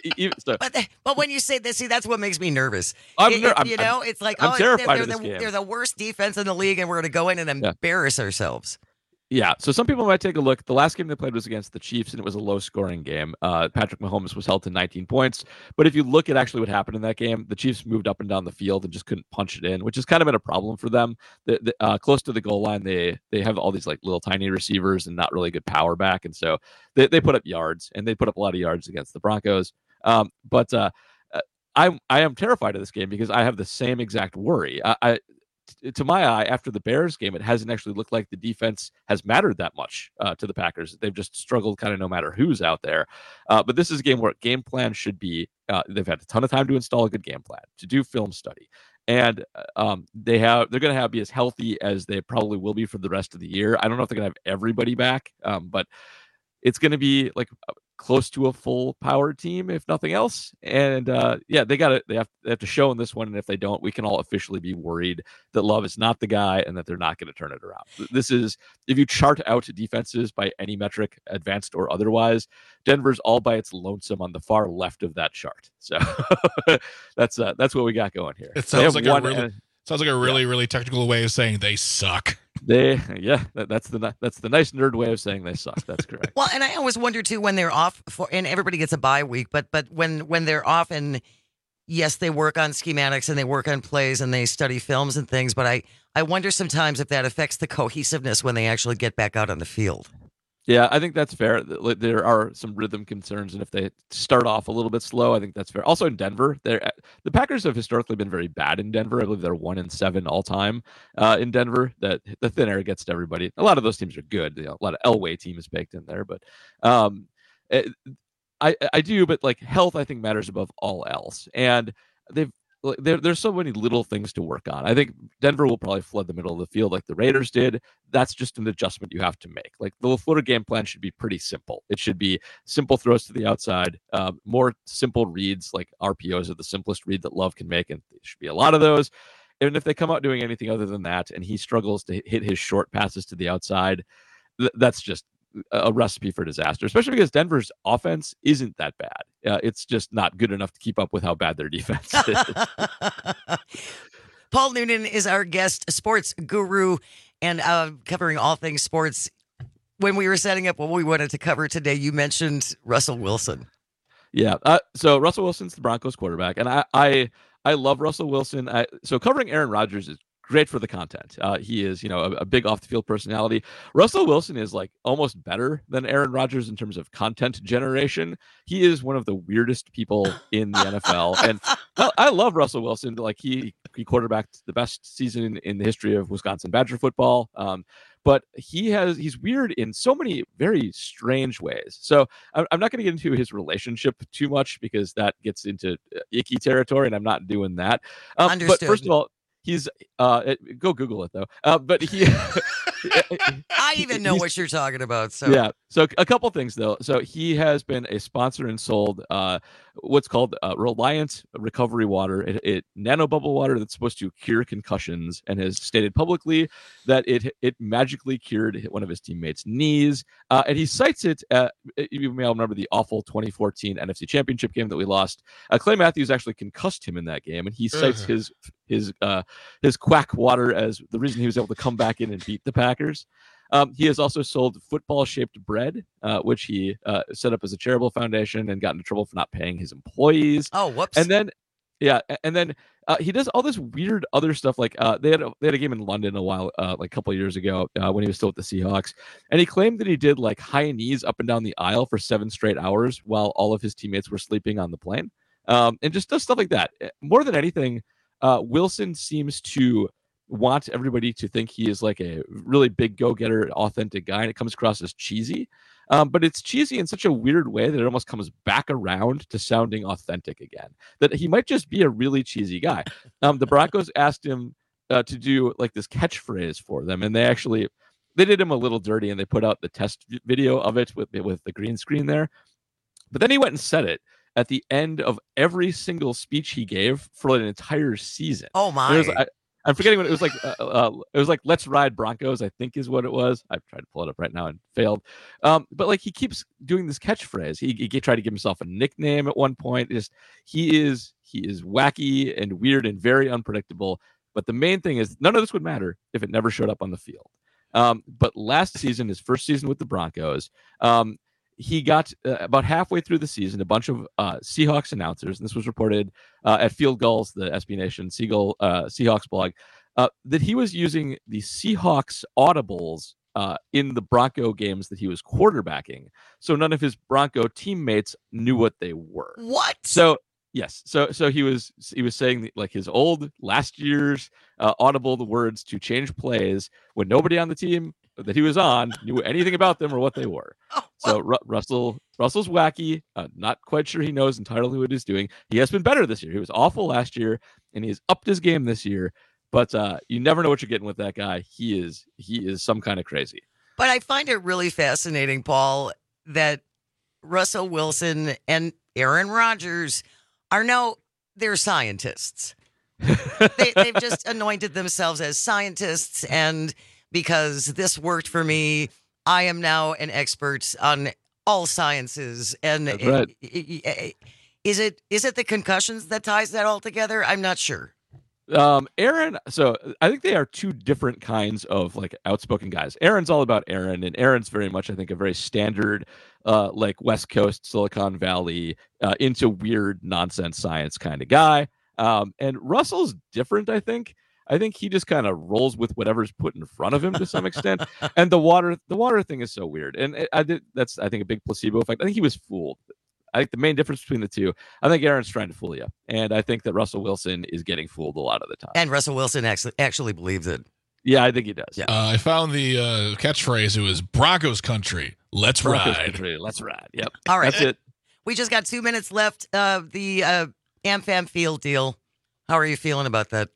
when you say this, see, that's what makes me nervous. It's like, I'm terrified of this game. They're the worst defense in the league, and we're going to go in and embarrass ourselves. Yeah, so some people might take a look. The last game they played was against the Chiefs, and it was a low-scoring game. Patrick Mahomes was held to 19 points. But if you look at actually what happened in that game, the Chiefs moved up and down the field and just couldn't punch it in, which has kind of been a problem for them. Close to the goal line, they have all these like little tiny receivers and not really good power back, and so they put up yards, and they put up a lot of yards against the Broncos. But I am terrified of this game because I have the same exact worry. To my eye, after the Bears game, it hasn't actually looked like the defense has mattered that much to the Packers. They've just struggled kind of no matter who's out there. But this is a game where game plan should be, they've had a ton of time to install a good game plan, to do film study. And they're going to be as healthy as they probably will be for the rest of the year. I don't know if they're going to have everybody back, but it's going to be like close to a full power team, if nothing else. And they have to show in this one. And if they don't, we can all officially be worried that Love is not the guy and that they're not going to turn it around. This is, if you chart out defenses by any metric, advanced or otherwise, Denver's all by its lonesome on the far left of that chart. So that's what we got going here. It sounds like a really technical way of saying they suck. That's the nice nerd way of saying they suck. That's correct. Well, and I always wonder too when they're off and everybody gets a bye week, but when they're off, and yes, they work on schematics and they work on plays and they study films and things, but I wonder sometimes if that affects the cohesiveness when they actually get back out on the field. Yeah, I think that's fair. There are some rhythm concerns, and if they start off a little bit slow, I think that's fair. Also in Denver, the Packers have historically been very bad in Denver. I believe they're 1-7 all time in Denver. That the thin air gets to everybody. A lot of those teams are good. A lot of Elway teams baked in there, but I do. But like health, I think matters above all else, and there's so many little things to work on. I think Denver will probably flood the middle of the field like the Raiders did. That's just an adjustment you have to make. Like the LaFleur game plan should be pretty simple. It should be simple throws to the outside, more simple reads, like RPOs are the simplest read that Love can make, and there should be a lot of those. And if they come out doing anything other than that, and he struggles to hit his short passes to the outside, that's just a recipe for disaster, especially because Denver's offense isn't that bad. It's just not good enough to keep up with how bad their defense is. Paul Noonan is our guest, sports guru, and covering all things sports. When we were setting up what we wanted to cover today, you mentioned Russell Wilson. Yeah. So Russell Wilson's the Broncos quarterback, and I love Russell Wilson. So covering Aaron Rodgers is great for the content. He is, a big off the field personality. Russell Wilson is like almost better than Aaron Rodgers in terms of content generation. He is one of the weirdest people in the NFL. And I love Russell Wilson. Like he quarterbacked the best season in the history of Wisconsin Badger football. But he's weird in so many very strange ways. So I'm not going to get into his relationship too much because that gets into icky territory, and I'm not doing that. Understood. But first of all, he's go Google it though. But he, I even know what you're talking about. So yeah. So a couple things though. So he has been a sponsor and sold what's called Reliant Recovery Water, it nanobubble water that's supposed to cure concussions, and has stated publicly that it magically cured one of his teammates' knees. And he cites it. You may all remember the awful 2014 NFC Championship game that we lost. Clay Matthews actually concussed him in that game, and he cites his quack water as the reason he was able to come back in and beat the Packers. He has also sold football-shaped bread, which he set up as a charitable foundation and got into trouble for not paying his employees. Oh, whoops! And then, he does all this weird other stuff. Like they had a game in London like a couple of years ago when he was still with the Seahawks, and he claimed that he did like high knees up and down the aisle for 7 straight hours while all of his teammates were sleeping on the plane, and just does stuff like that. More than anything, Wilson seems to want everybody to think he is like a really big go-getter, authentic guy, and it comes across as cheesy. But it's cheesy in such a weird way that it almost comes back around to sounding authentic again. That he might just be a really cheesy guy. The Broncos asked him to do like this catchphrase for them, and they did him a little dirty, and they put out the test video of it with the green screen there. But then he went and said it at the end of every single speech he gave for an entire season. Oh my! I'm forgetting what it was like. It was like "Let's Ride Broncos," I think is what it was. I've tried to pull it up right now and failed. But like he keeps doing this catchphrase. He tried to give himself a nickname at one point. He is wacky and weird and very unpredictable. But the main thing is none of this would matter if it never showed up on the field. But last season, his first season with the Broncos, he got about halfway through the season, a bunch of Seahawks announcers, and this was reported at Field Gulls, the SB Nation Seahawks blog, that he was using the Seahawks audibles in the Bronco games that he was quarterbacking. So none of his Bronco teammates knew what they were. What? So yes. So he was saying like his old last year's audible the words to change plays when nobody on the team that he was on knew anything about them or what they were. So Russell's wacky. Not quite sure he knows entirely what he's doing. He has been better this year. He was awful last year, and he's upped his game this year. But you never know what you're getting with that guy. He is some kind of crazy. But I find it really fascinating, Paul, that Russell Wilson and Aaron Rodgers are now they're scientists. They've just anointed themselves as scientists, and because this worked for me, I am now an expert on all sciences. And That's right. Is it the concussions that ties that all together? I'm not sure. Aaron, so I think they are two different kinds of like outspoken guys. Aaron's all about Aaron, and Aaron's very much, I think, a very standard like West Coast Silicon Valley into weird nonsense science kind of guy. And Russell's different, I think. I think he just kind of rolls with whatever's put in front of him to some extent. And the water thing is so weird. And that's I think a big placebo effect. I think he was fooled. I think the main difference between the two, I think Aaron's trying to fool you. And I think that Russell Wilson is getting fooled a lot of the time. And Russell Wilson actually believes it. Yeah, I think he does. Yeah. I found the catchphrase. It was Broncos country. Let's Broncos ride. Country, let's ride. Yep. All right. That's it. We just got 2 minutes left of the AmFam Field deal. How are you feeling about that?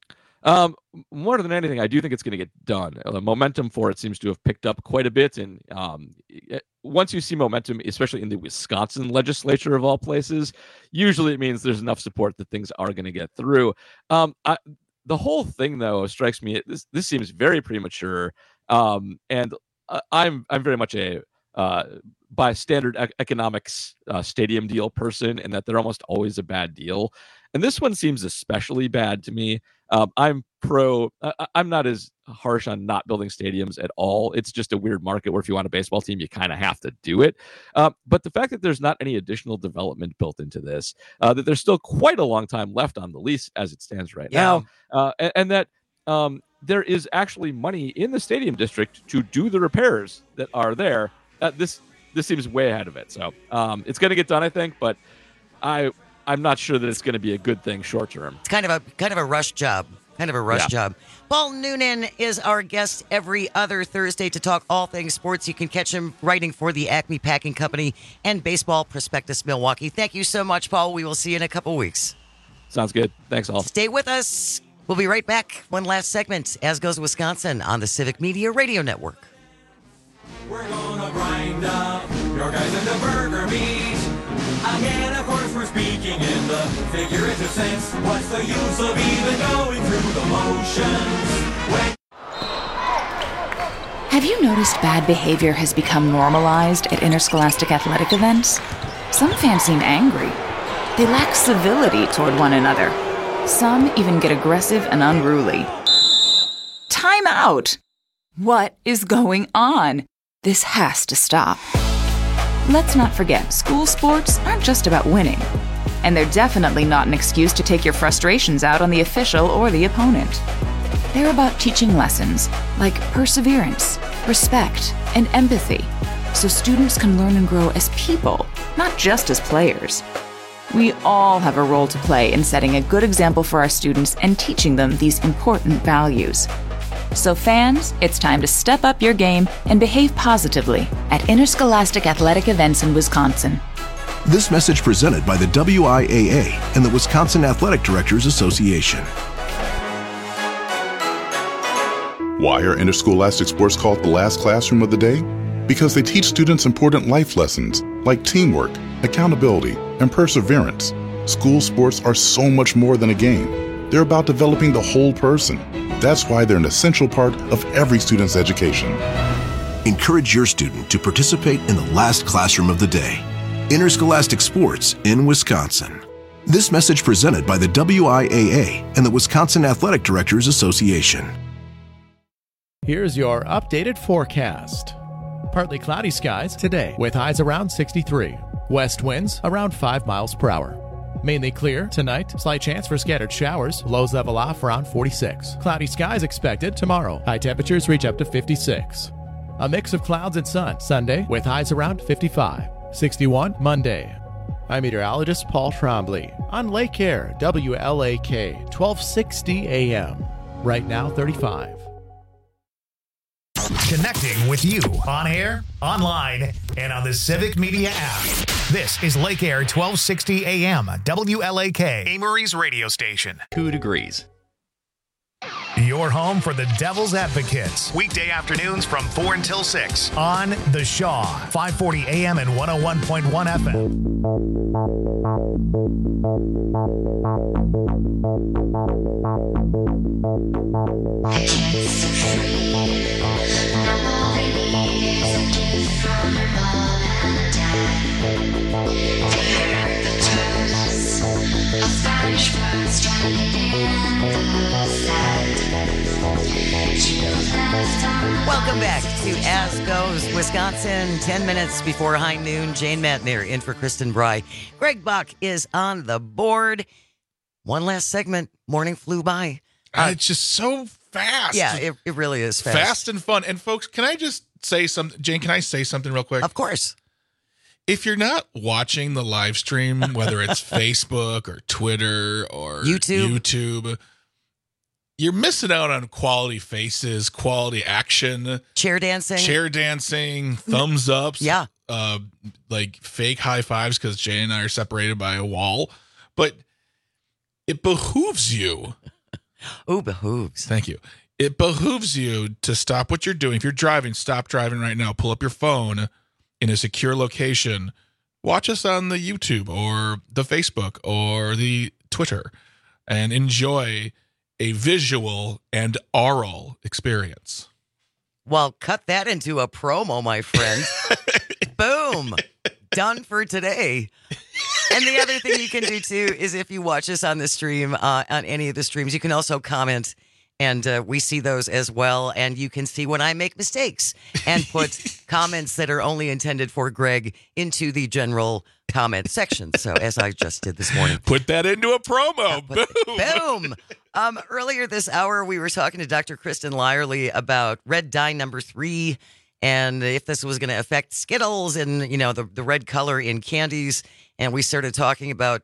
More than anything, I do think it's going to get done. The momentum for it seems to have picked up quite a bit. And once you see momentum, especially in the Wisconsin legislature of all places, usually it means there's enough support that things are going to get through. The whole thing, though, strikes me, this seems very premature. And I'm very much a by standard economics stadium deal person, and that they're almost always a bad deal. And this one seems especially bad to me. I'm not as harsh on not building stadiums at all. It's just a weird market where if you want a baseball team, you kind of have to do it. But the fact that there's not any additional development built into this, that there's still quite a long time left on the lease as it stands right now, and that there is actually money in the stadium district to do the repairs that are there. This seems way ahead of it. So it's going to get done, I think, but I'm not sure that it's going to be a good thing short term. It's kind of a rush job. Job. Paul Noonan is our guest every other Thursday to talk all things sports. You can catch him writing for the Acme Packing Company and Baseball Prospectus Milwaukee. Thank you so much, Paul. We will see you in a couple weeks. Sounds good. Thanks, all. Stay with us. We'll be right back. One last segment, As Goes Wisconsin, on the Civic Media Radio Network. We're gonna grind up your guys into burger meat. Again, of course, we're speaking in the figurative sense. What's the use of even going through the motions? Have you noticed bad behavior has become normalized at interscholastic athletic events? Some fans seem angry. They lack civility toward one another. Some even get aggressive and unruly. Time out! What is going on? This has to stop. Let's not forget, school sports aren't just about winning. And they're definitely not an excuse to take your frustrations out on the official or the opponent. They're about teaching lessons like perseverance, respect, and empathy, so students can learn and grow as people, not just as players. We all have a role to play in setting a good example for our students and teaching them these important values. So fans, it's time to step up your game and behave positively at interscholastic athletic events in Wisconsin. This message presented by the WIAA and the Wisconsin Athletic Directors Association. Why are interscholastic sports called the last classroom of the day? Because they teach students important life lessons, like teamwork, accountability, and perseverance. School sports are so much more than a game. They're about developing the whole person. That's why they're an essential part of every student's education. Encourage your student to participate in the last classroom of the day. Interscholastic Sports in Wisconsin. This message presented by the WIAA and the Wisconsin Athletic Directors Association. Here's your updated forecast. Partly cloudy skies today with highs around 63. West winds around 5 miles per hour. Mainly clear tonight. Slight chance for scattered showers. Lows level off around 46. Cloudy skies expected tomorrow. High temperatures reach up to 56. A mix of clouds and sun Sunday with highs around 55. 61 Monday. I'm meteorologist Paul Trombley on Lake Air, WLAK, 1260 AM. Right now, 35. Connecting with you on air, online, and on the Civic Media app. This is Lake Air 1260 AM, WLAK, Amory's radio station. 2 degrees. Your home for the Devil's Advocates. Weekday afternoons from 4 until 6 on The Shaw, 540 AM and 101.1 FM. Welcome back to As Goes Wisconsin. 10 minutes before high noon, Jane Matner in for Kristen Bry. Greg Buck is on the board. One last segment. Morning flew by. It's just so fast. Yeah, it really is fast. Fast and fun. And folks, can I just say something? Jane, can I say something real quick? Of course. If you're not watching the live stream, whether it's Facebook or Twitter or YouTube, you're missing out on quality faces, quality action, chair dancing, thumbs ups, like fake high fives because Jay and I are separated by a wall. But it behooves you. Behooves. Thank you. It behooves you to stop what you're doing. If you're driving, stop driving right now. Pull up your phone in a secure location. Watch us on the YouTube or the Facebook or the Twitter and enjoy a visual and oral experience. Well, cut that into a promo, my friend. Boom. Done for today. And the other thing you can do, too, is if you watch us on the stream, on any of the streams, you can also comment, and we see those as well. And you can see when I make mistakes and put comments that are only intended for Greg into the general comment section. So as I just did this morning. Put that into a promo. Boom. Earlier this hour, we were talking to Dr. Kristen Lyerly about red dye number 3 and if this was going to affect Skittles and, you know, the red color in candies. And we started talking about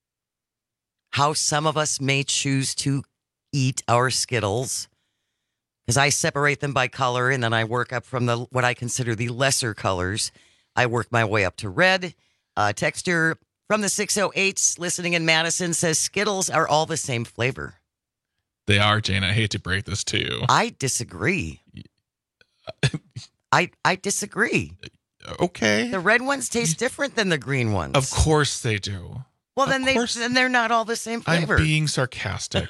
how some of us may choose to eat our Skittles, because I separate them by color and then I work up from what I consider the lesser colors. I work my way up to red. Texture from the 608 listening in Madison says Skittles are all the same flavor. They are, Jane. I hate to break this to you. I disagree. I disagree. Okay. The red ones taste different than the green ones. Of course they do. Well, then they're not all the same flavor. I'm being sarcastic.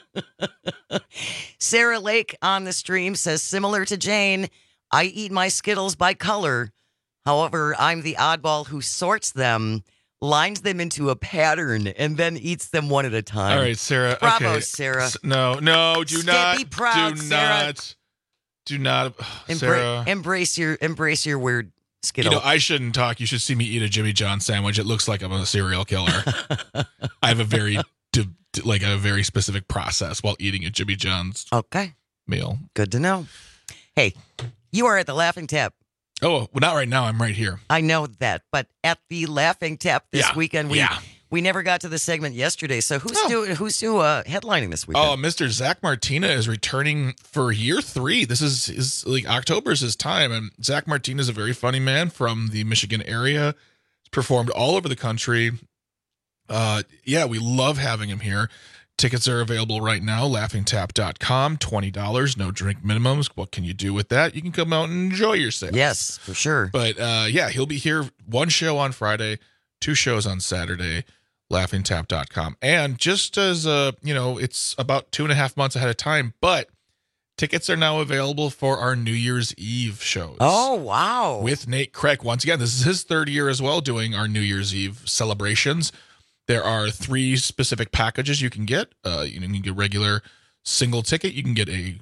Sarah Lake on the stream says, similar to Jane, I eat my Skittles by color. However, I'm the oddball who sorts them, lines them into a pattern, and then eats them one at a time. All right, Sarah. Bravo, okay. Sarah. No, do not. Be proud, do Sarah. Do not. Sarah. Embrace your weird Skittle. You know, I shouldn't talk. You should see me eat a Jimmy John sandwich. It looks like I'm a serial killer. I have a very specific process while eating a Jimmy John's meal. Good to know. Hey, you are at the Laughing Tap. Oh, well, not right now. I'm right here. I know that, but at the Laughing Tap this weekend, we never got to the segment yesterday. So who's headlining this weekend? Oh, Mr. Zach Martina is returning for year 3. This is like October's his time, and Zach Martina is a very funny man from the Michigan area. He's performed all over the country. We love having him here. Tickets are available right now, laughingtap.com, $20, no drink minimums. What can you do with that? You can come out and enjoy yourself. Yes, for sure. But yeah, he'll be here 1 show on Friday, 2 shows on Saturday, laughingtap.com. And just as, it's about 2.5 months ahead of time, but tickets are now available for our New Year's Eve shows. Oh, wow. With Nate Craig. Once again, this is his 3rd year as well doing our New Year's Eve celebrations. There are 3 specific packages you can get. You can get a regular single ticket. You can get you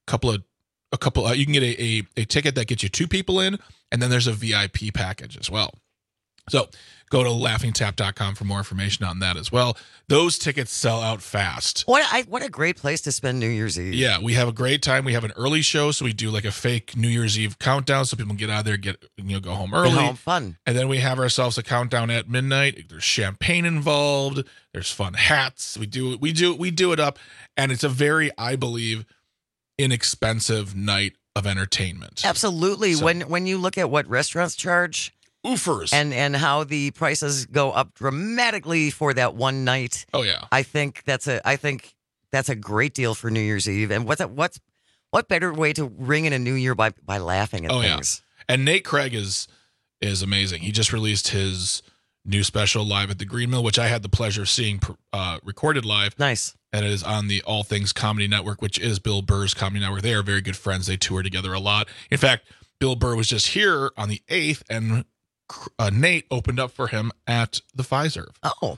can get a ticket that gets you 2 people in, and then there's a VIP package as well. So go to laughingtap.com for more information on that as well. Those tickets sell out fast. What a great place to spend New Year's Eve. Yeah, we have a great time. We have an early show, so we do like a fake New Year's Eve countdown so people can get out of there, go home early. Get home, fun. And then we have ourselves a countdown at midnight. There's champagne involved. There's fun hats. We do it up, and it's a very, I believe, inexpensive night of entertainment. Absolutely. So, when you look at what restaurants charge, oofers, and how the prices go up dramatically for that one night. Oh yeah, I think that's a great deal for New Year's Eve. And what better way to ring in a new year by laughing at things? Yeah. And Nate Craig is amazing. He just released his new special Live at the Green Mill, which I had the pleasure of seeing recorded live. Nice. And it is on the All Things Comedy Network, which is Bill Burr's comedy network. They are very good friends. They tour together a lot. In fact, Bill Burr was just here on the 8th, and Nate opened up for him at the Fiserv.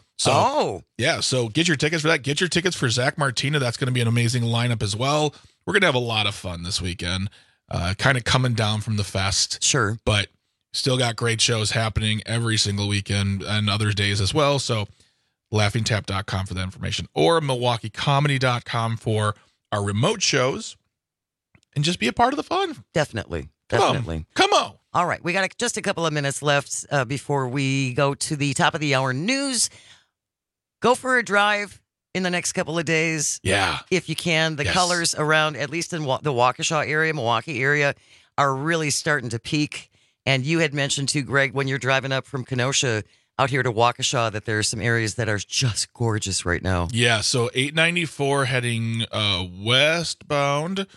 Yeah. So get your tickets for that. Get your tickets for Zach Martina. That's going to be an amazing lineup as well. We're going to have a lot of fun this weekend. Kind of coming down from the fest. Sure. But still got great shows happening every single weekend and other days as well. So laughingtap.com for that information, or milwaukeecomedy.com for our remote shows, and just be a part of the fun. Definitely. Come on. All right. We got just a couple of minutes left before we go to the top of the hour news. Go for a drive in the next couple of days. Yeah. If you can. The colors around, at least in the Waukesha area, Milwaukee area, are really starting to peak. And you had mentioned too, Greg, when you're driving up from Kenosha out here to Waukesha, that there are some areas that are just gorgeous right now. Yeah. So 894 heading westbound.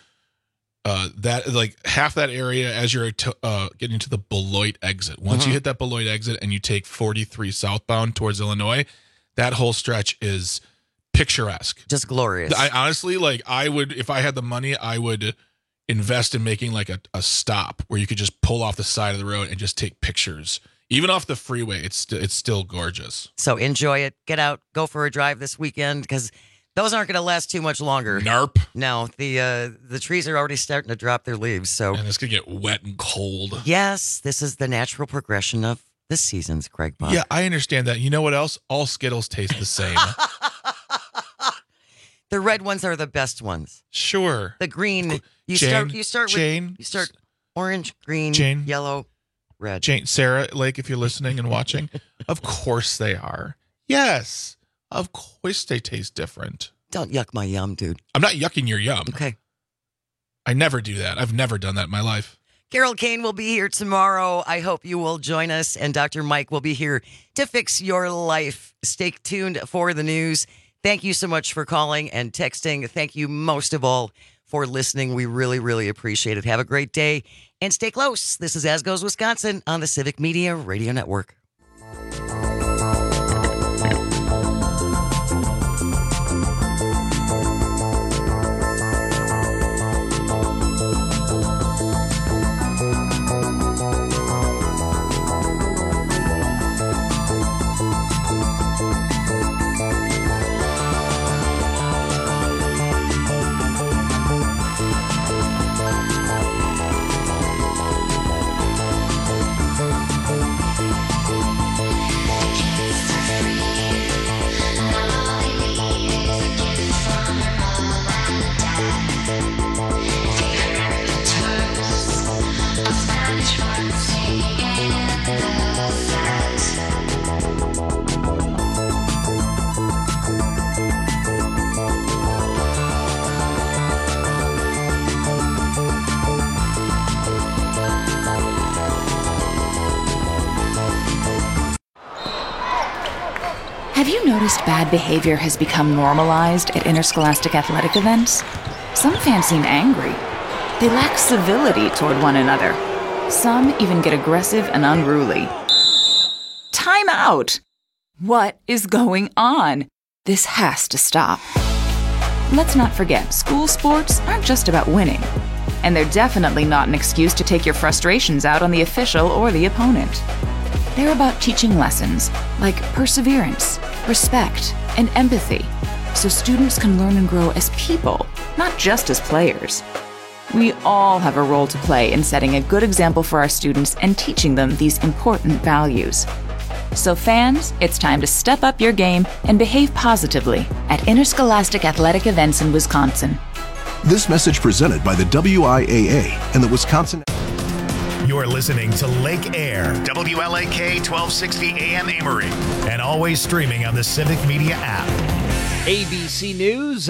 That like half that area as you're getting to the Beloit exit. Once you hit that Beloit exit and you take 43 southbound towards Illinois, that whole stretch is picturesque. Just glorious. I honestly, I would, if I had the money, I would invest in making like a stop where you could just pull off the side of the road and just take pictures. Even off the freeway, it's still gorgeous. So enjoy it. Get out, go for a drive this weekend, because those aren't going to last too much longer. Narp. No, the trees are already starting to drop their leaves. So, and it's going to get wet and cold. Yes, this is the natural progression of the seasons, Greg Buck. Yeah, I understand that. You know what else? All Skittles taste the same. The red ones are the best ones. Sure. The green, you start orange, green, yellow, red. Sarah Lake, if you're listening and watching, of course they are. Yes. Of course they taste different. Don't yuck my yum, dude. I'm not yucking your yum. Okay. I never do that. I've never done that in my life. Carol Kane will be here tomorrow. I hope you will join us. And Dr. Mike will be here to fix your life. Stay tuned for the news. Thank you so much for calling and texting. Thank you most of all for listening. We really, really appreciate it. Have a great day and stay close. This is As Goes Wisconsin on the Civic Media Radio Network. Have you noticed bad behavior has become normalized at interscholastic athletic events? Some fans seem angry. They lack civility toward one another. Some even get aggressive and unruly. Time out! What is going on? This has to stop. Let's not forget, school sports aren't just about winning. And they're definitely not an excuse to take your frustrations out on the official or the opponent. They're about teaching lessons like perseverance, respect, and empathy, so students can learn and grow as people, not just as players. We all have a role to play in setting a good example for our students and teaching them these important values. So fans, it's time to step up your game and behave positively at interscholastic athletic events in Wisconsin. This message presented by the WIAA and the Wisconsin... You're listening to Lake Air, WLAK 1260 AM Amory, and always streaming on the Civic Media app. ABC News.